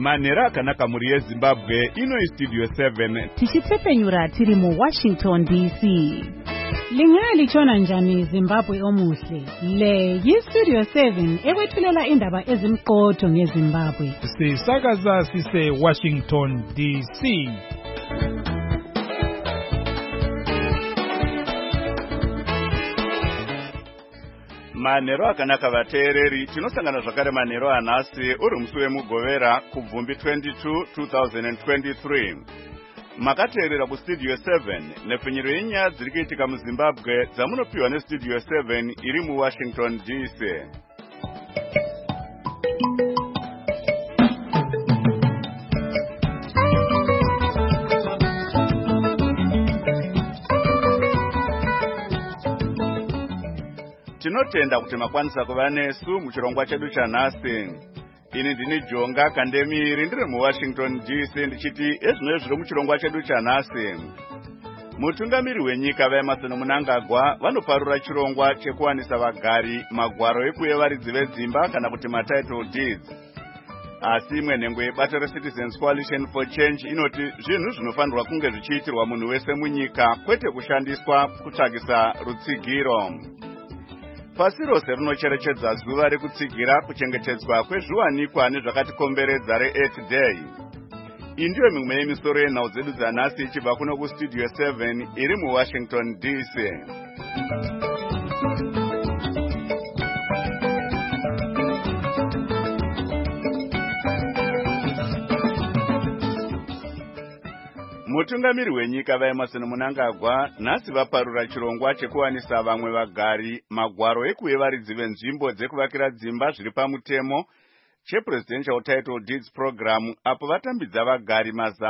Manera akanaka muri yeZimbabwe ino iStudio 7 tichitsepenyura tiri mu Washington DC. Lingali chona njani Zimbabwe omuhle. Le yiStudio 7 ekwethulela indaba ezimqotho ngeZimbabwe. Sisakaza sise Washington DC. Manero akanaka vateereri tinosangana zvakare manero anhasi uri musi wemugovera kubvumbi 22 2023. Makateerera kuStudio 7 nepfinyiro yenyaya dziri kuitika muZimbabwe dzamunopiwa neStudio 7 iri muWashington DC. Tinotenda kuti makwanisa kuva nesu muchirongwa chedu chanhasi. Ini ndini Jonga Kandemiri ndiri muWashington DC ndichiti ezvino zviri muchirongwa chedu chanhasi. Mutungamiri wenyika vaEmmerson Mnangagwa vanoparura chirongwa chekuwanisa vagari magwaro ekuyevaridzi vedzimba kana kuti matitle deeds. Asi imwe nhengo yebato reCitizens Coalition for Change inoti zvinhu zvinofanirwa kunge zvichiitirwa munhu wese munyika kwete kushandiswa kutsvagisa rutsigiro. Pasi rose rinocherechedza zuva rekutsigira kuchengetedzwa kwezviwanikwa nezvakatikomberedza re-Earth Day. Iyi ndiyo mimwe yemisoro yenhau dzedu dzanhasi ichibva kuno kuStudio 7 iri muWashington DC. Mutungamiri wenyika vaEmmerson Mnangagwa nhasi vaparura chirongwa chekuwanisa vamwe vagari magwaro ekuyevaridzi venzvimbo dzekuvakira dzimba zviri pamutemo chePresidential Title Deeds Program, apo vatambidza vagari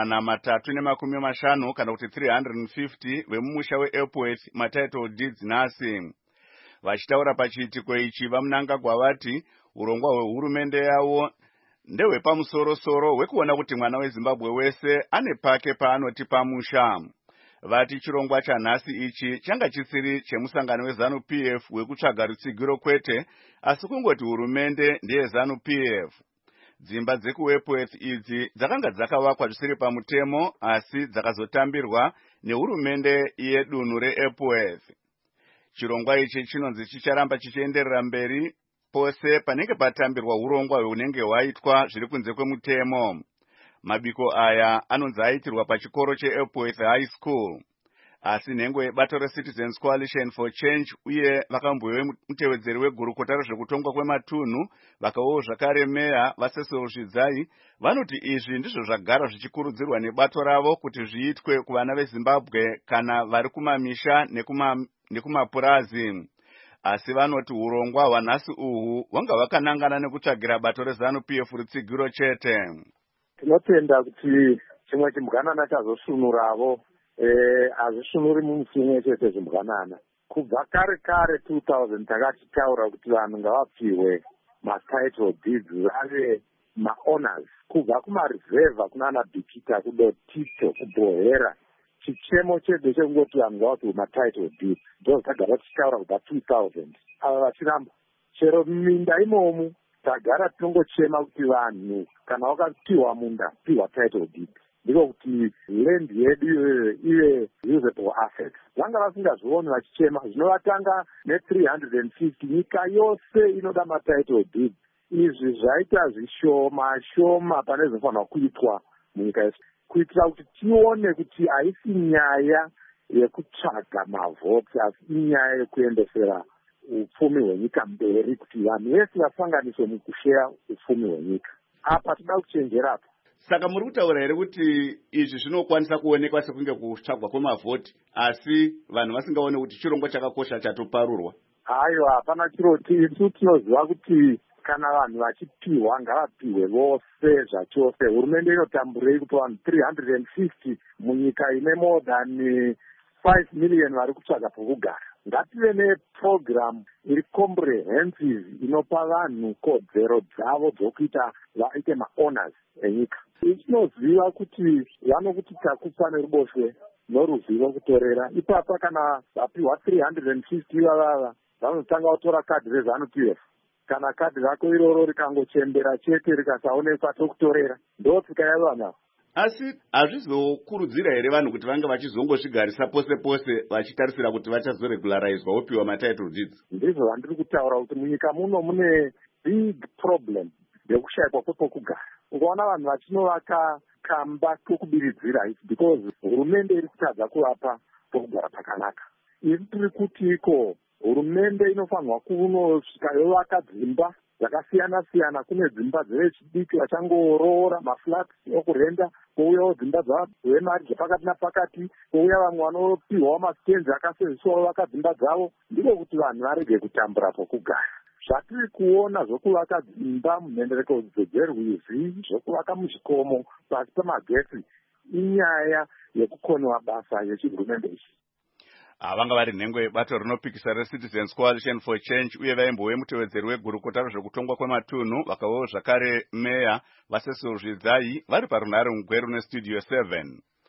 350 kana kuti 350 vemumusha weEpworth matitle deeds nhasi. Vachitaura pachiitiko ichi vaMnangagwa vati urongwa hwehurumende yavo ndehwepamusoro-soro hwekuona kuti mwana weZimbabwe wese ane pake paanoti pamusha. Vati chirongwa chanhasi ichi changa chisiri chemusangano weZANU-PF hwekutsvaga rutsigiro kwete, asi kungoti hurumende ndeyeZANU-PF. Dzimba dzekuEpworth idzi dzakanga dzakavakwa zvisiri pamutemo, asi dzakazotambirwa nehurumende yedunhu reEpworth. Chirongwa ichi chinonzi chicharamba chichienderera mberi pose panenge patambirwa urongwa hunenge hwaitwa zviri kunze kwemutemo. Mabiko aya anonzi aitirwa pachikoro cheEpworth High School. Asi nhengo yebato reCitizens Coalition for Change uye vakambowe mutevedzeri wegurukota rezvekutongwa kwematunhu vakawo zvakare meya vaCecil Zvidzai vanoti izvi ndizvo zvagara zvichikurudzirwa nebato ravo kuti zviitwe kuvana veZimbabwe kana vari kumamisha nekumapurazi. Asi vanoti urongwa hwanhasi uhu hwanga hwakanangana nekutsvagira bato reZANU-PF rutsigiro chete. Tinotenda kuti chimwe chimbwanana chazosvinuravo hazvisvinuri mumusi umwe chete chimbwanana. Kubva kare 2000 takachitaura kuti vanhu ngavapiwe matitle deeds vave maowners. Kubva kumareserva kunana Bikita kudotito kubhohera chichemo chedu chekungoti vanhu ngavapiwe matitle deeds. Ndo tagara tichitaura kubva 2000. Ava vachiramba chero minda imomu tagara tinongochema kuti vanhu kana wakapiwa munda piwa title deed, ndiko kuti land yedu ive usable asset. Vanga vasingazvioni vachichema zvinovatanga ne350 nyika yose inoda matitle deed. Izvi zvaita zvishoma shoma pane zvinofanirwa kuitwa munyika yose kuitira kuti tione kuti haisi nyaya yekutsvaga mavhoti asi inyaya yekuendesera upfumi hwenyika mberi, kuti vanhu vese vasanganiswe mukusheya upfumi hwenyika. Apa toda kuchenjerapo. Saka muri kutaura here kuti izvi zvinokwanisa kuonekwa sekunge kutsvagwa kwemavhoti asi vanhu vasingaone kuti chirongwa chakakosha chatoparurwa? Haiwa, hapana chiroti. Isu tinoziva kuti kana vanhu vachipiwa ngavapiwe vose zvachose. Hurumende inotamburei kupa vanhu 350 munyika ine more than 5 million vari kutsvaga pokugara. Ngative neprogram iri comprehensive inopa vanhu kodzero dzavo dzokuita vaite maowners enyika. Tinoziva kuti vanokuti takupa neruboshwe noruzivo kutorera. Ipapa kana vapiwa 350 vavava vanotanga kutora kadhi reZANU-PF kana kadhi rako iroro rikangochembera chete rikasaonekwa tokutorera. Ndotsika yavana. Asi hazvizokurudzira here vanhu kuti vange vachizongozvigarisa pose pose vachitarisira kuti vachazoregularizwa wopiwa matitle deeds? Ndizvo vandiri kutaura kuti munyika muno mune big problem yekushayikwa kwepokugara. Ukaona vanhu vachinovaka kamba kokubiridzira isi because hurumende iri kutadza kuvapa pokugara pakanaka. Iri tiri kuti iko hurumende inofanirwa kunosvika yovaka dzimba dzakasiyana-siyana. Kune dzimba dzevechidiki vachangoroora maflats okurenda, kouyawo dzimba dzavemari dzepakati napakati, kouya vamwe vanopiwawo masitenzi akasenzeswawo vaka dzimba dzavo. Ndiko kuti vanhu varege kutambura pokugara. Zvatiri kuona zvokuvaka dzimba munhendereko dzerwizi, zvokuvaka muzvikomo, pasi pemagesi, inyaya yekukonewa basa yechihurumende ichi. Vanga vari nhengo yebato rinopikisa reCitizens Coalition for Change uye vaimbove mutevedzeri wegurukota rezvekutongwa kwematunhu vakavewo zvakare meya vaSecil Zvidzai vari parunhare mugweru neStudio 7.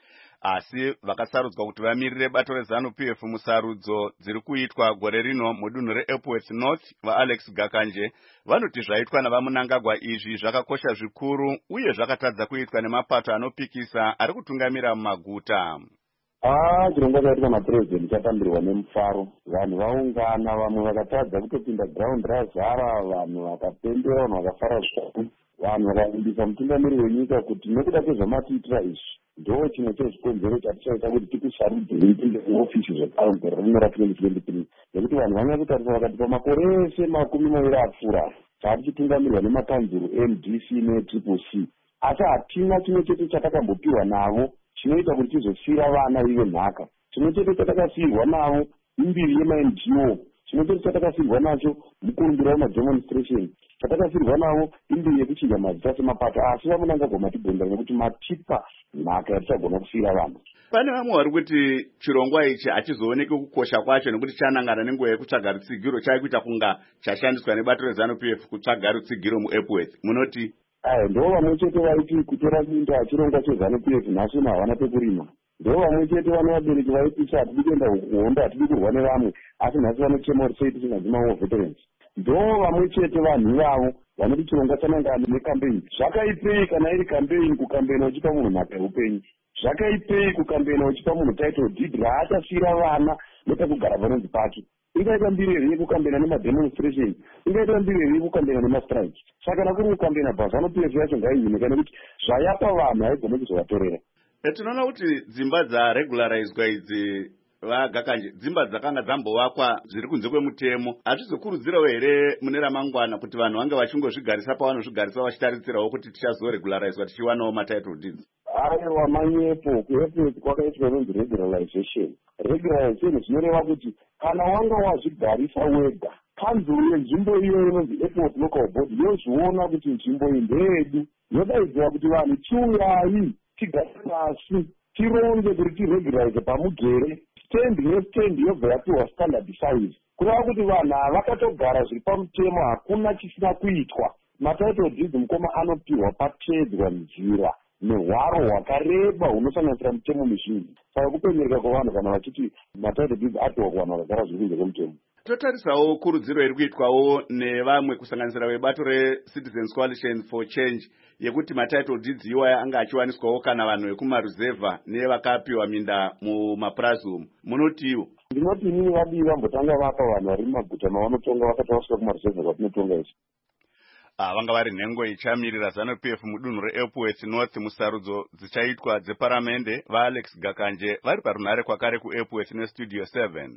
Asi vakasarudzwa kuti vamirire bato reZANU-PF musarudzo dziri kuitwa gore rino mudunhu reEpworth North vaAlex Gakanje vanoti zvaitwa navaMunangagwa izvi zvakakosha zvikuru uye zvakatadza kuitwa nemapato anopikisa ari kutungamira mumaguta. Chirongwa chaitwa naPresident chatambirwa nemufaro. Vanhu vaungana, vamwe vakatadza kutopinda ground razara, vanhu vakapembera, vanhu vakafara zvikuru. Vanhu vakavimbisa mutungamiri wenyika kuti nekuda kwezvamatiitira izvi ndo chimwe chezvikonzero chatichaita kuti tikusharudzei tipinde muofisi zvekare gore rino ra2023. Nekuti vanhu vanyanya kutarisa vakati pamakore ese 20 apfuura taatichitungamirwa nemakanzuru MDC neTCC, asi hatina chimwe chete chatakambopiwa navo chinoita kuti tizosiyira vana ive nhaka. Chimwe chete chatakasiyirwa navo imbiri yemaNGO, chimwe chete chatakasiyirwa nacho mukurumbira wemademonstration, chatakasiyirwa navo imbiri yekuchinja mazita semapato. Asi vaMunangagwa matibhonda nekuti matipa nhaka yatichagona kusiyira vanhu. Pane vamwe vari kuti chirongwa ichi hachizooneki kukosha kwacho nekuti chanangana nenguva yekutsvaga rutsigiro chaikuita kunga chashandiswa nebato reZANU-PF kutsvaga rutsigiro muEpworth. Munoti? Ndo vamwe chete vaiti kutora minda chirongwa cheZANU-PF nhasi havana pekurima. Ndo vamwe chete vane vabereki vaipisa hatidi kuenda kuhondo, hatidi kurwa nevamwe, asi nhasi vanochema kuti sei tisingadzimawo veterans. Ndo vamwe chete vanhu ivavo vanoti chirongwa chanangana nekampeini. Zvakaipei kana iri kampeini kukambena uchipa munhu nhaka yeupenyu? Zvakaipei kukambena uchipa munhu title deed raachasiyira vana nepekugara panonzi pake? Ingaita mbiri iri kukambena nemademonstration, ingaita mbiri iri kukambena nemastrike. Saka kana kuri kukambena paZANU-PF yacho ngaihinike nekuti zvayapa vanhu haigone kuzovatorera. Tinoona kuti dzimba dzaregularizwa idzi vaGakanje dzimba dzakanga dzambovakwa zviri kunze kwemutemo. Hazvizokurudzirawo here mune ramangwana kuti vanhu vange vachingozvigarisa pavanozvigarisa vachitarisirawo kuti tichazoregularizwa tichiwanawo matitle deeds? Aiwa manyepo kuEpworth kwakaitwa nonzi regularization. Regularization zvinoreva kuti kana wanga wazvigarisa wega, kanzuru yenzvimbo iyo inonzi Epworth Local Board yozviona kuti nzvimbo iyi ndeyedu, yodaidzira kuti vanhu chiuyai tigare pasi tironge kuti tiregularize pamugere. Stand nestand yobva yapiwa standard size. Kureva kuti vanhu vakatogara zviri pamutemo, hakuna chisina kuitwa. Matitle deeds mukoma anopiwa pateedzwa nzira nehwaro hwakareba hunosanganisira mutemo mizhinji. Saka kupenyereka kwavanhu kana vachiti matitle deeds apiwa kuvanhu vakagara zviri kunze kwemutemo. Totarisawo kurudziro iri kuitwawo nevamwe kusanganisira vebato reCitizens Coalition for Change yekuti matitle deeds iwaya anga achiwaniswawo kana vanhu vekumaruzevha nevakapiwa minda mumaPrazum. Munotiwo? Ndinoti inini vadivi vambotanga vapa vanhu vari mumaguta mavanotonga vakati vasvika kumaruzevha kwatinotonga ichi. Vanga vari nhengo ichamirira ZANU-PF mudunhu reEpworth North musarudzo dzichaitwa dzeparamende vaAlex Gakanje vari parunhare kwakare kuEpworth neStudio 7.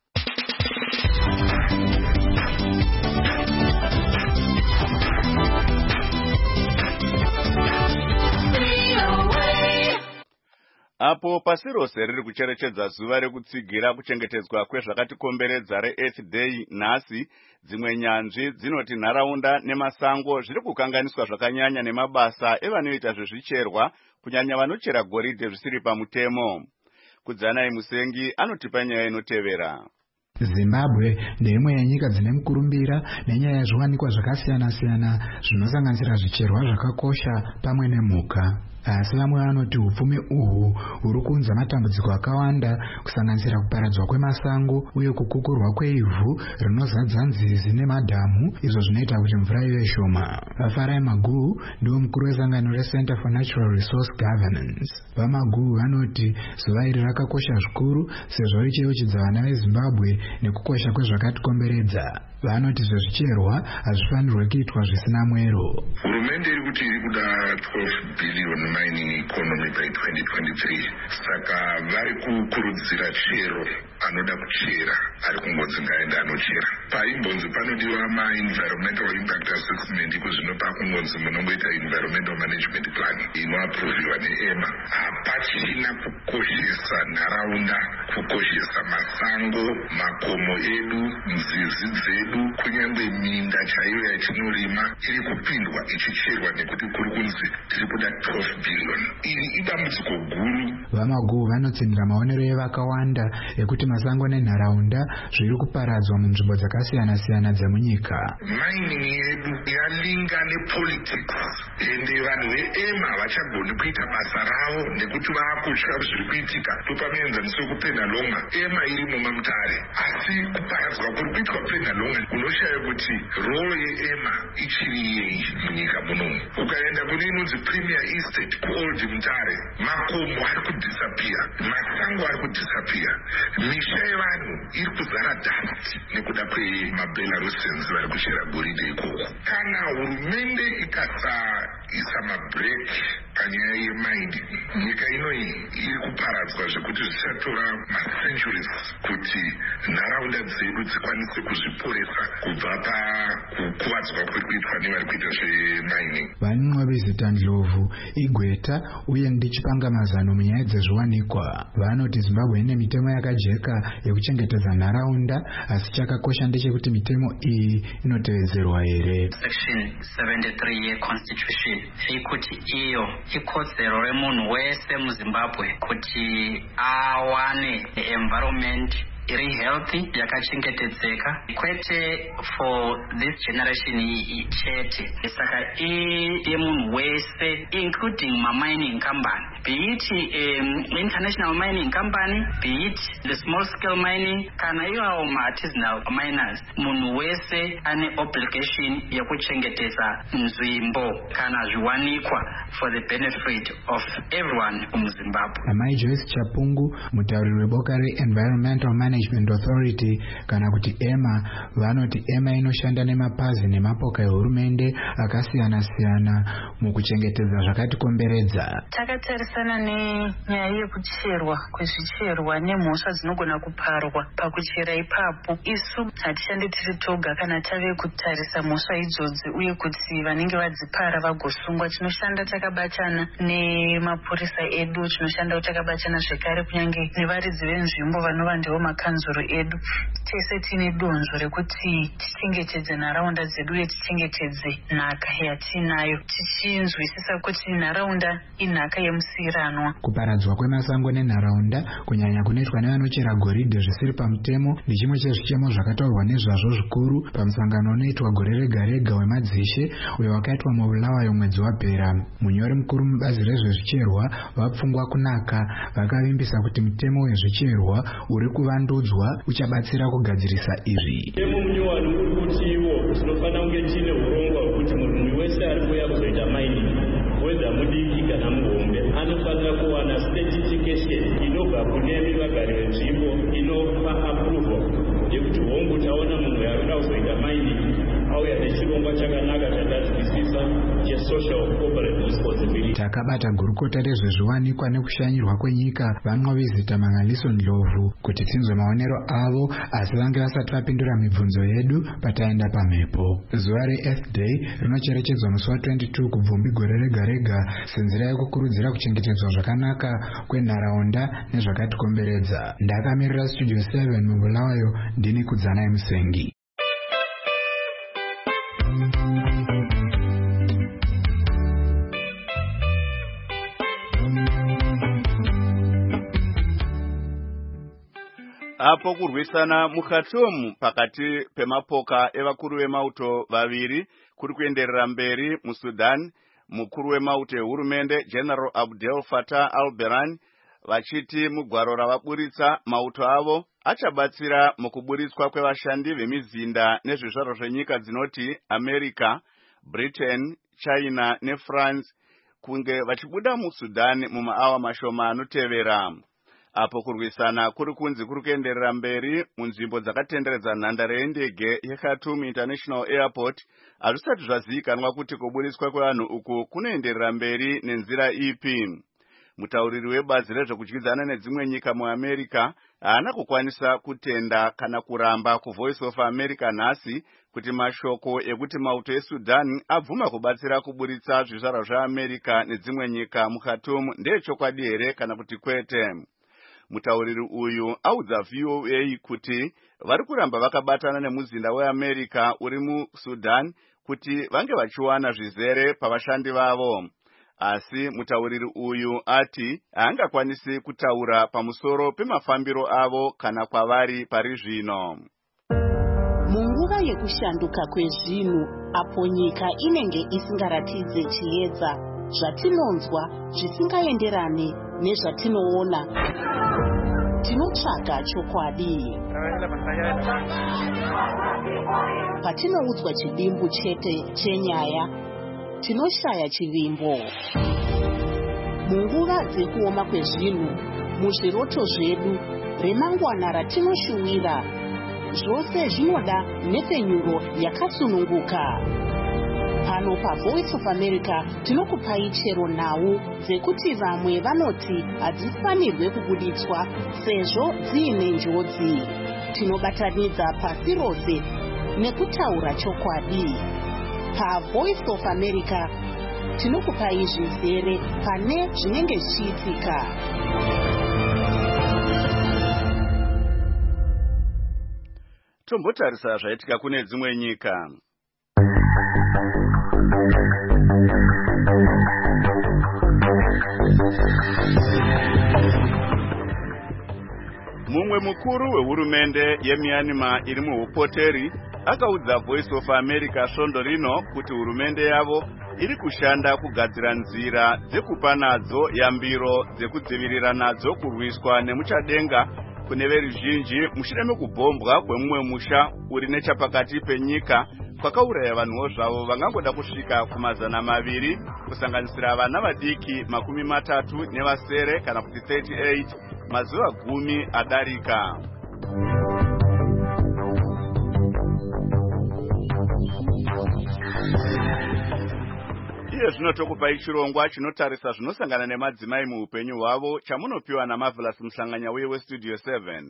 Apo pasi rose riri kucherechedza zuva rekutsigira kuchengetedzwa kwezvakatikomberedza reEarth Day nhasi, dzimwe nyanzvi dzinoti nharaunda nemasango zviri kukanganiswa zvakanyanya nemabasa evanoita zvezvicherwa, kunyanya vanochera goridhe zvisiri pamutemo. Kudzanai Musengi anotipa nyaya inotevera. Zimbabwe ndeimwe yenyika dzine mukurumbira nenyaya yezviwanikwa zvakasiyana-siyana zvinosanganisira zvicherwa zvakakosha pamwe nemhuka. Asi vamwe vanoti upfumi uhu huri kuunza matambudziko akawanda kusanganisira kuparadzwa kwemasango uye kukukurwa kweivhu rinozadza nzizi nemadhamu, izvo zvinoita kuti mvura ive shoma. Vafarai Maguhu ndiwo mukuru wesangano reCenter for Natural Resource Governance. VaMaguhu vanoti zuva iri rakakosha zvikuru sezvo richeuchidza vana veZimbabwe nekukosha kwezvakatikomberedza. Vanoti zvezvicherwa hazvifanirwe kuitwa zvisina mwero. Hurumende iri kuti iri kuda 12 billion mining economy by 2023. Saka vari kukurudzira chero anoda kuchera ari kungonzi ngaende anochera. Paimbonzi panodiwa ma-environmental impact assessment kuzvino pakungonzi munongoita environmental management plan inoaproviwa neEMA. Hapachina kukoshesa nharaunda, kukoshesa masango, makomo edu, nzizi dzedu, kunyange minda chaiyo yatinorima iri kupindwa ichicherwa nekuti kuri kunzi tiri kuda 12 billion. Iri idambudziko guru. VaMaguhu vanotsindira maonero evakawanda ekuti masango nenharaunda zviri kuparadzwa munzvimbo dzakasiyana-siyana dzemunyika. Mining yedu yalinga nepolitics ende vanhu veEMA vachagoni kuita basa ravo nekuti vaakutya zviri kuitika. Topamenzaniswe kuPenalonga, EMA iri mumamutare, asi kuparadzwa kuri kuitwa Penalonga unoshaya kuti role yeEMA ichiri yei munyika munomu. Ukaenda kune inonzi Premier Estate kuOld Mutare, makomo ari kudisappear, masango ari kudisappear, misha yevanhu iri kuzara dust nekuda kwemaBelarusians vari kuchera goridhe ikoko. Kana hurumende ikasaisa mabreki panyaya yemaindi, nyika inoyi iri kuparadzwa zvekuti zvichatora macenturies kuti nharaunda dzedu dzikwanise kuzviporesa kubva pakukuvadzwa kuri kuitwa nevari kuita zvemining. Vanin'ovizita Ndlovu, Igweta uye Ndichipangamazano munyaya dzezviwanikwa vanoti Zimbabwe ine mitemo yakajeka yekuchengetedza nharaunda, asi chakakosha ndechekuti mitemo iyi inotevedzerwa here. Section 73 yeConstitution ikuti iyo ikodzero remunhu wese muZimbabwe kuti awane environment iri healthy, yakachengetedzeka, kwete for this generation chete. Saka yemunhu wese, including ma-mining company, be it international mining company, be it the small scale mining, kana iwawo ma-artisanal miners. Munhu wese ane obligation yekuchengetedza nzvimbo kana zviwanikwa for the benefit of everyone muZimbabwe. Amai Joyce Chapungu, mutauriri weboka re-Environmental Management Authority kana kuti EMA, vanoti EMA inoshanda nemapazi nemapoka ehurumende akasiyana-siyana mukuchengetedza zvakatikomberedza. Takatarisana nenyaya yekucherwa kwezvicherwa nemhosva dzinogona kuparwa pakuchera ipapo. Isu hatishandi tiri toga kana tave kutarisa mhosva idzodzi uye kuti vanenge vadzipara vagosungwa. Tinoshanda takabatana nemapurisa edu, tinoshanda takabatana zvekare kunyange nevaridzi venzvimbo vanova ndivo makanzuro edu. Tese tine donzvo rekuti tichengetedze nharaunda dzedu uye tichengetedze nhaka yatinayo, tichinzwisisa kuti nharaunda inhaka yemusiranwa. Kuparadzwa kwemasango nenharaunda kunyanya kunoitwa nevanochera goridhe zvisiri pamutemo ndechimwe chezvichemo zvakataurwa nezvazvo zvikuru pamusangano unoitwa gore rega rega wemadzishe uyo wakaitwa muBulawayo mwedzi wapera. Munyori mukuru mubazi rezvezvicherwa vaPfungwa Kunaka vakavimbisa kuti mutemo wezvicherwa uri kuvandudzwa uchabatsira kugadzirisa izvi. Mutemo munyowani uri kuti iwo tinofanira kunge tine urongwa hwekuti munhu wese ari kuuya kuzoita mining, whether mudiki kana muhombe, anofanira kuwana certification inobva kune vagari venzvimbo inopa approval yekuti hongu taona munhu yaruda kuzoita mining auya nechirongwa chakanaka chatanzwisisa chesocial corporate responsibility. Takabata gurukota rezvezviwanikwa nekushanyirwa kwenyika vaN'ovizita Mangaliso Ndlovu kuti tinzwe maonero avo, asi vange vasati vapindura mibvunzo yedu pataenda pamhepo. Zuva reEarth Day rinocherechedzwa musi wa22 kubvumbi gore rega rega senzira yekukurudzira kuchengetedzwa zvakanaka kwenharaunda nezvakatikomberedza. Ndakamirira Studio 7 muBulawayo, ndini Kudzanai Musengi. Apo kurwisana muKhartoum pakati pemapoka evakuru vemauto vaviri kuri kuenderera mberi muSudan mukuru wemauto ehurumende General Abdel Fattah al-Burhan vachiti mugwaro ravaburitsa mauto avo achabatsira mukuburitswa kwevashandi vemizinda nezvizvaro zvenyika dzinoti America, Britain, China neFrance kunge vachibuda muSudan mumaawa mashoma anotevera. Apo kurwisana kuri kunzi kuri kuenderera mberi munzvimbo dzakatenderedza nhandare yendege yeKhartoum International Airport, hazvisati zvazivikanwa kuti kuburitswa kwevanhu uku kunoenderera mberi nenzira ipi. Mutauriri webazi rezvekudyidzana nedzimwe nyika muAmerica haana kukwanisa kutenda kana kuramba kuVoice of America nhasi kuti mashoko ekuti mauto eSudan abvuma kubatsira kuburitsa zvizvarwa zveAmerica nedzimwe nyika muKhartoum ndeechokwadi here kana kuti kwete. Mutauriri uyu audza VOA kuti vari kuramba vakabatana nemuzinda weAmerica uri muSudan kuti vange vachiwana zvizere pavashandi vavo. Asi mutauriri uyu ati haangakwanisi kutaura pamusoro pemafambiro avo kana kwavari pari zvino. Munguva yekushanduka kwezvinhu apo nyika inenge isingaratidze chiedza, zvatinonzwa zvisingaenderane nezvatinoona, tinotsvaga chokwadi. Patinoudzwa chidimbu chete chenyaya, tinoshaya chivimbo. Munguva dzekuoma kwezvinhu, muzviroto zvedu, remangwana ratinoshuwira, zvose zvinoda nhepfenyuro yakatsununguka. Pano paVoice of America tinokupai chero nhau dzekuti vamwe vanoti hadzifanirwe kubuditswa sezvo dziine njodzi. Tinobatanidza pasi rose nekutaura chokwadi. PaVoice of America tinokupai zvizere pane zvinenge zvichiitika. Tombotarisa zvaitika kune dzimwe nyika. Mumwe mukuru wehurumende yeMyanmar iri muhupoteri akaudza Voice of America svondo rino kuti hurumende yavo iri kushanda kugadzira nzira dzekupa nadzo yambiro dzekudzivirira nadzo kurwiswa nemuchadenga kune veruzhinji mushure mekubhombwa kwemumwe musha uri nechapakati penyika kwakauraya vanhuwo zvavo vangangoda kusvika ku200 kusanganisira vana vadiki 30 nevasere kana kuti 38 mazuva 10 adarika. Iye zvino tokupai chirongwa chinotarisa zvinosangana nemadzimai muupenyu hwavo chamunopiwa naMarvelous Mhlanganya uye weStudio 7.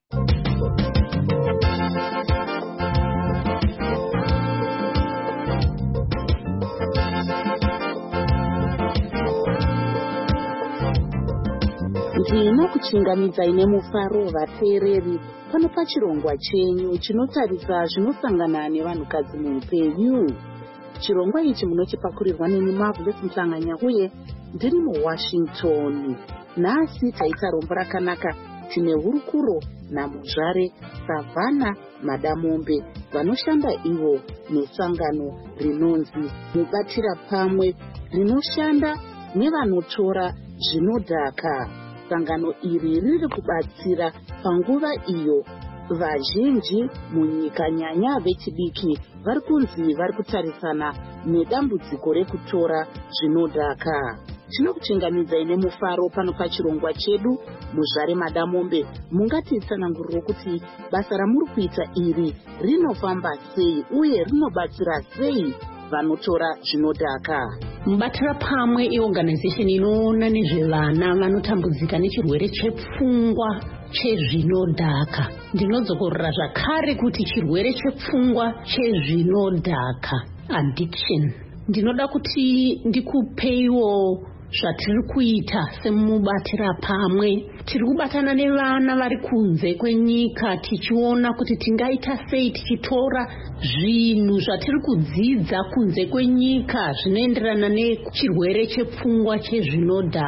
Ndinokuchingamidzai nemufaro vateereri pano pachirongwa chenyu chinotarisa zvinosangana nevanhukadzi muupenyu. Chirongwa ichi munochipakurirwa neni Marvelous Mhlanganya uye ndiri muWashington. Nhasi taita rombo rakanaka, tine hurukuro naMuzvare Savannah Madamombe vanoshanda ivo nesangano rinonzi Mubatira Pamwe rinoshanda nevanotora zvinodhaka. Sangano iri riri kubatsira panguva iyo vazhinji munyika nyanya vechidiki vari kunzi vari kutarisana nedambudziko rekutora zvinodhaka. Tinokuchingamidzai nemufaro pano pachirongwa chedu. Muzvare Madamombe, mungatitsanangurire kuti basa ramuri kuita iri rinofamba sei uye rinobatsira sei vanotora zvinodhaka? Mubatira Pamwe iorganization inoona nezvevana vanotambudzika nechirwere chepfungwa chezvinodhaka. Ndinodzokorera zvakare kuti chirwere chepfungwa chezvinodhaka, addiction. Ndinoda kuti ndikupeiwo zvatiri kuita semubatira pamwe. Tiri kubatana nevana vari kunze kwenyika tichiona kuti tingaita sei tichitora zvinhu zvatiri kudzidza kunze kwenyika zvinoenderana nechirwere chepfungwa chezvinodhaka.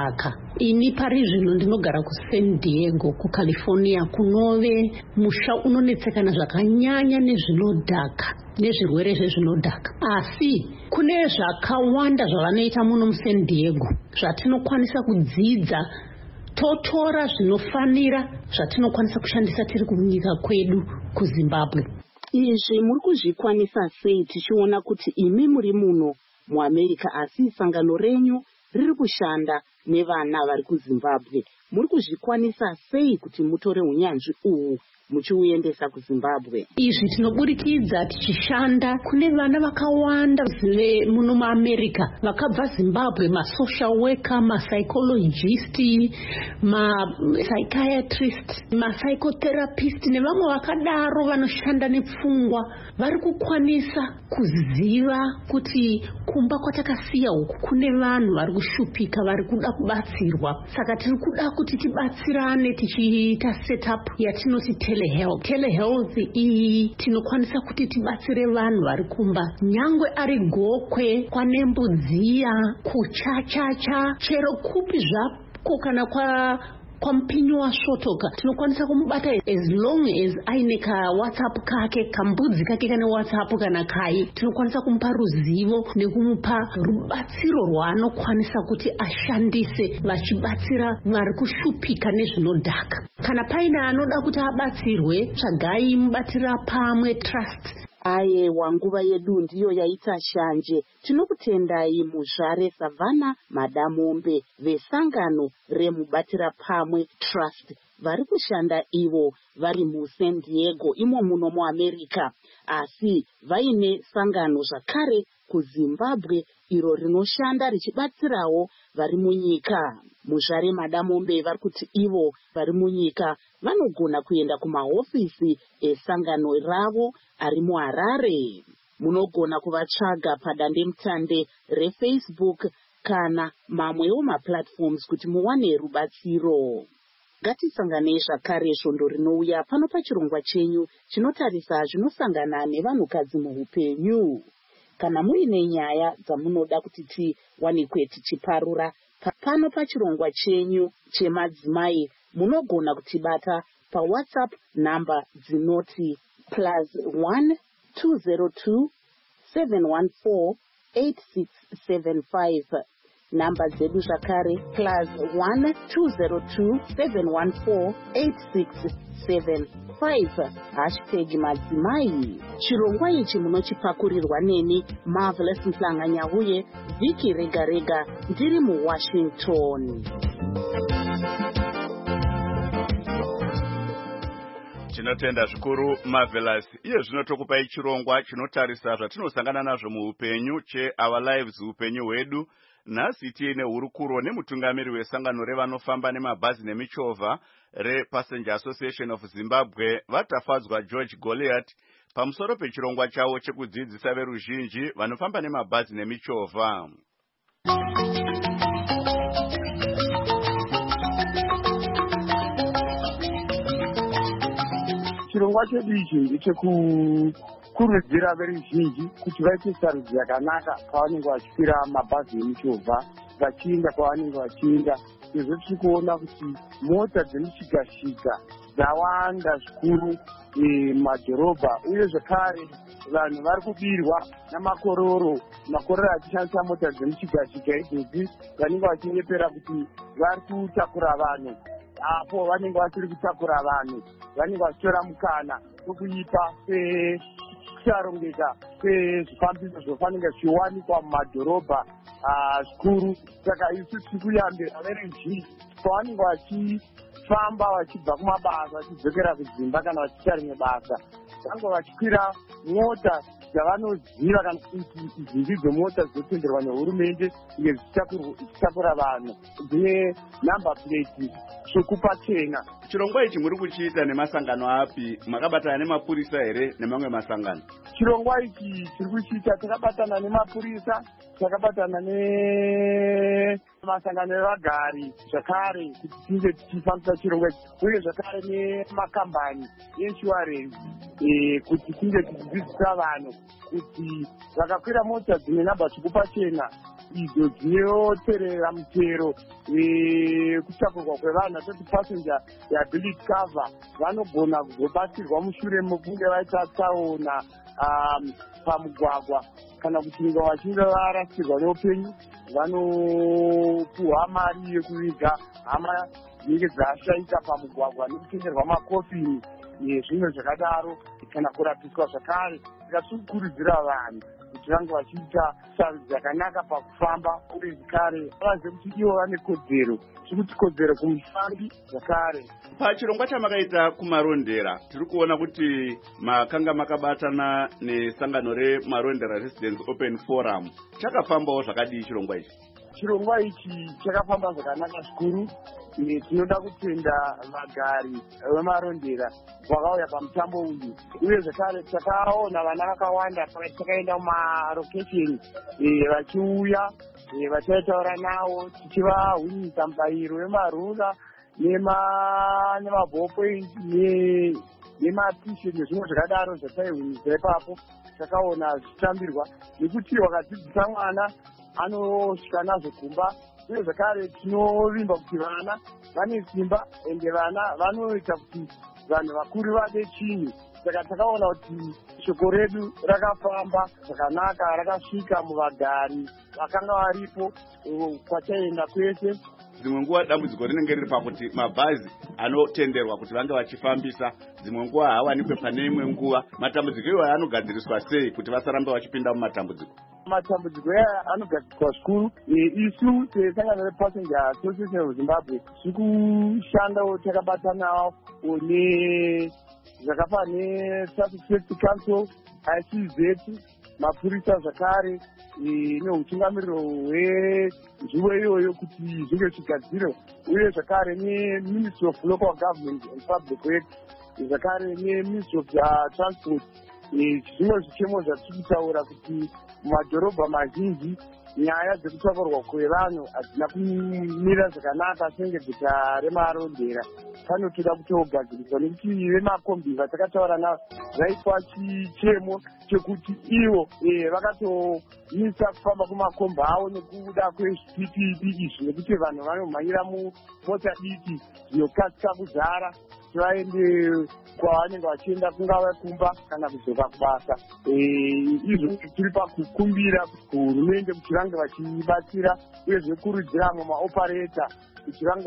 ini pari zvino ndinogara kuSan Diego kuCalifornia, kunove musha unonetsekana zvakanyanya nezvinodhaka nezvirwere zvezvinodhaka, asi kune zvakawanda zvavanoita muno muSan Diego zvatinokwanisa kudzidza totora zvinofanira zvatinokwanisa kushandisa tiri kunyika kwedu kuZimbabwe. Izvi muri kuzvikwanisa sei tichiona kuti imi muri muno muAmerica asi sangano renyu riri kushanda nevana vari kuZimbabwe? Muri kuzvikwanisa sei kuti mutore unyanzvi uhu muchiuendesa kuZimbabwe? Izvi tinoburikidza tichishanda kune vana vakawanda muno muAmerica vakabva Zimbabwe, masocial worker, mapsychologist, mapsychiatrist, mapsychotherapist nevamwe vakadaro vanoshanda nepfungwa. Vari kukwanisa kuziva kuti kumba kwatakasiya uku kune vanhu vari kushupika, vari kuda kubatsirwa. Saka tiri kuda kuti tibatsirane tichiita setup yatinoti telehealth iyi tinokwanisa kuti tibatsire vanhu vari kumba, nyangwe ari gokwe, kwanembudziya, kuchachacha, chero kupi zvako kana kwa mpinyu wasvotoka tinokwanisa kumubata as long as aine ka WhatsApp kake, kambudzi kake kane WhatsApp kana kai, tinokwanisa kumupa ruzivo nekumupa rubatsiro rwaanokwanisa kuti ashandise vachibatsira vari kushupika nezvinodhaka. Kana paine anoda kuti abatsirwe, tsvagai mubatira pamwe trust. Aye, wanguva yedu ndiyo yaita shanje. Tinokutendai muzvare Savannah Madamombe vesangano remubatira pamwe trust vari kushanda ivo vari muSan Diego imo muno muAmerica, asi vaine sangano zvakare kuZimbabwe iro rinoshanda richibatsirawo vari munyika. Muzvare Madamombe vari kuti ivo vari munyika vanogona kuenda kumahofisi esangano ravo ari muHarare. Munogona kuvatsvaga padandemutande reFacebook kana mamwewo maplatforms kuti muwane rubatsiro. Ngatisanganei zvakare svondo rinouya pano pachirongwa chenyu chinotarisa zvinosangana nevanhukadzi muupenyu. Kana muine nyaya dzamunoda kuti tiwanikwe tichiparura pano pachirongwa chenyu chemadzimai, munogona kutibata paWhatsApp namba dzinoti +1 202 714 8675. Namba dzedu zvakare +1 202 714 8675. Hashtag madzimai. Chirongwa ichi munochipakurirwa neni Marvelous Mhlanga-Nyauye, Viki Rega Rega, ndiri muWashington. Tinotenda zvikuru Marvelous. Iye zvino tokupai chirongwa chinotarisa zvatinosangana nazvo muupenyu Our Lives, upenyu hwedu. Nhasi tiine hurukuro nemutungamiri wesangano revanofamba nemabhazi nemichovha rePassenger Association of Zimbabwe, Vatafadzwa George Goliath, pamusoro pechirongwa chavo chekudzidzisa veruzhinji vanofamba nemabhazi nemichovha. Chirongwa chedu ichi ndechekukurudzira veruzhinji kuti vaite sarudzo yakanaka pavanenge vachikwira mabhazi emichovha vachienda kwavanenge vachienda. Izvo tiri kuona kuti mota dzemushikashika dzawanda zvikuru mumadhorobha, uye zvakare vanhu vari kubirwa namakororo achishandisa mota dzemushikashika idzodzi vanenge vachinyepera kuti vari kutakura vanhu. Apo vanenge vasiri kutakura vanhu, vanenge vachitora mukana wekuipa sekusarongeka kwezvifambiso zvofanira zvichiwanikwa mumadhorobha zvikuru. Saka isu tiri kuyambira veruzhinji pavanenge vachifamba vachibva kumabasa vachidzokera kudzimba kana vachiita rimwe basa, vange vachikwira mota dzavanoziva kana kuti zhinji dzemota dzinotenderwa nehurumende uye dzichitakura vanhu dzine namba plate tsvuku pachena. Chirongwa ichi muri kuchiita nemasangano api? Makabatana nemapurisa here nemamwe masangano? Chirongwa ichi tiri kuchiita takabatana nemapurisa, takabatana masangano evagari zvakare kuti tinge tichifambisa chirongwa ichi, uye zvakare nemakambani einsurance kuti tinge tichidzidzisa vanhu kuti vakakwira mota dzine namba tsvuku pachena idzo dzinoterera mutero wekutakurwa kwevanhu atoti passenger liability cover, vanogona kuzobatsirwa mushure mekunge vaita tsaona pamugwagwa kana kuti vachinge varasirwa neupenyu, vanopuhwa mari yekuviga hama dzinenge dzashaika pamugwagwa nekutengerwa makofini nezvimwe zvakadaro, kana kurapiswa zvakare. Saka tiri kukurudzira vanhu kuti vange vachiita sarudzo yakanaka pakufamba, uye zvakare vazive kuti ivo vane kodzero, zvikuti kodzero kumufambi zvakare. Pachirongwa chamakaita kumarondera tiri kuona kuti makanga makabatana nesangano remarondera Residents Open Forum. Chakafambawo zvakadii chirongwa ichi? Chirongwa ichi chakafamba zvakanaka zvikuru. Tinoda kutenda vagari vemarondera vakauya pamutambo uyu, uye zvakare takaona vana vakawanda takaenda mumarokesheni vachiuya vachataura navo tichivahwinisa mubayiro wemarura nemabhopoint nemapishe nezvimwe zvakadaro zvataihwinisa ipapo. Takaona zvichitambirwa nekuti wakadzidzisa mwana anosvika nazvo kumba, uye zvakare tinovimba kuti vana vane simba ende vana vanoita kuti vanhu vakuru vade chinhu. Saka takaona kuti shoko redu rakafamba zvakanaka, rakasvika muvagari vakanga varipo kwachaenda kwese. Dzimwe nguva dambudziko rinenge riri pakuti mabhazi anotenderwa kuti vange vachifambisa dzimwe nguva haawanikwe pane imwe nguva. Matambudziko iwayo anogadziriswa sei kuti vasarambe vachipinda mumatambudziko? Matambudziko aya anogadziriswa zvikuru. Isu sesangano rePassenger Association of Zimbabwe tiri kushandawo takabatanawo zvakafa neTraffic Safety Council, ICZ, mapurisa zvakare neutungamiriro hwenzvimbo iyoyo kuti zvinge zvigadzirwe, uye zvakare neMinistry of Local Government and Public Works, zvakare neMinistry of Transport. Zvimwe zvichemo zvatiri kutaura kuti mumadhorobha mazhinji nyaya dzekutakurwa kwevanhu hadzina kumira zvakanaka senge guta remarondera. Panotoda kutogadziriswa nekuti vemakombi vatakataura navo zvaitwa chichemo chekuti ivo vakatomisa kufamba kumakombi avo nekuda kwezvipiti izvi, nekuti vanhu vanomhanyira mumota diki dzinokasika kuzara kuti vaende kwavanenge vachienda kungava kumba kana kudzoka kubasa. Izvo tiri pakukumbira kuhurumende kuti vange vachibatsira, uye zvekurudzira amwe maopareta kuti vange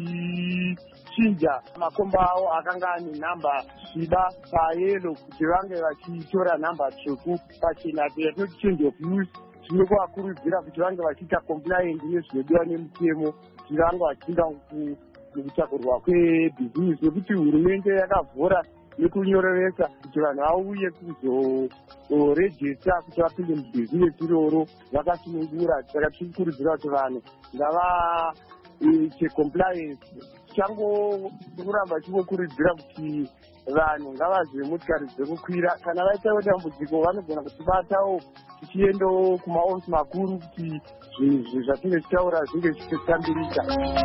vachichinja makomba avo akanga ane nhamba shiba payero kuti vange vachitora nhamba tsvuku pachena. Yatinoti change of use. Tino kuvakurudzira kuti vange vachiita compliant nezvinodiwa nemutemo, kuti vange vachiinda mukutakurwa kwebhizinesi, nekuti hurumende yakavhura nekunyoreresa kuti vanhu vauye kuzorejista kuti vapinde mubhizinesi iroro vakasunungura. Saka tiri kukurudzira kuti vanhu ngavaite compliance. Tichangokuramba tichikurudzira kuti vanhu ngavazive motikari dzekukwira, kana vaitawo dambudziko vanogona kutibatawo tichiendawo kumaofisi makuru kuti zvinhu zvatinge tichitaura zvinge zvichitambirika.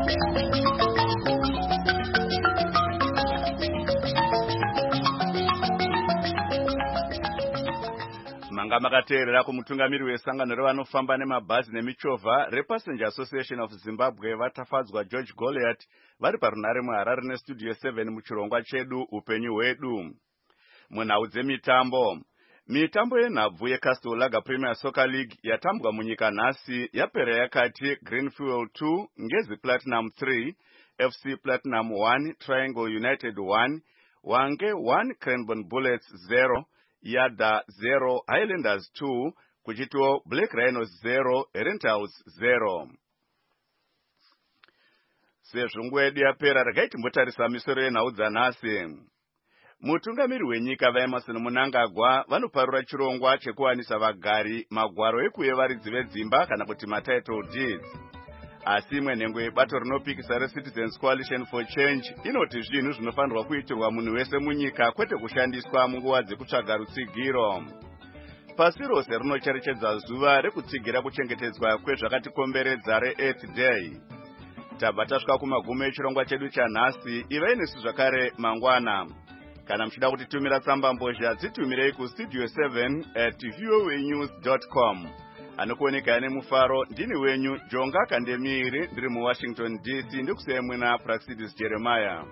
Manga makateerera kumutungamiri wesangano revanofamba nemabhazi nemichovha rePassenger Association of Zimbabwe vatafadzwa George Goliath vari parunare muHarare neStudio 7 muchirongwa chedu upenyu hwedu. Munhau dzemitambo, mitambo yenhabvu yeCastle Lager Premier Soccer League yatambwa munyika nhasi yapera yakati Green Fuel 2 Ngezi Platinum 3 FC Platinum 1 Triangle United 1 Wange 1 Cranbourne Bullets 0 Yada 0 Highlanders 2 kuchitiwo Black Rhinos 0 Rentals 0. Sezvo nguva yedu yapera regai timbotarisa misoro yenhau dzanhasi. Mutungamiri wenyika vaEmmerson Mnangagwa vanoparura chirongwa chekuwanisa vagari magwaro ekuyevaridzi vedzimba kana kuti matitle deeds. Asi imwe nhengo yebato rinopikisa reCitizens Coalition for Change inoti zvinhu zvinofanirwa kuitirwa munhu wese munyika kwete kushandiswa munguva dzekutsvaga rutsigiro. pasi rose rinocherechedza zuva rekutsigira kuchengetedzwa kwezvakatikomberedza reEarth Day. Tabva tasvika kumagumo echirongwa chedu chanhasi. Ivai nesu zvakare mangwana. Kana muchida kutitumira tsamba mbozha dzitumirei kustudio 7@voanews.com. Anokuoneka ane mufaro ndini wenyu Jonga Kandemiri ndiri muWashington DC ndikusiyai mwina Praxidis Jeremiah.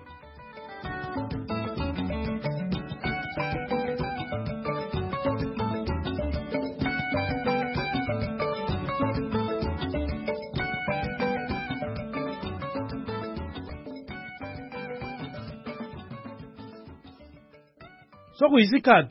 Sokuyisikhathi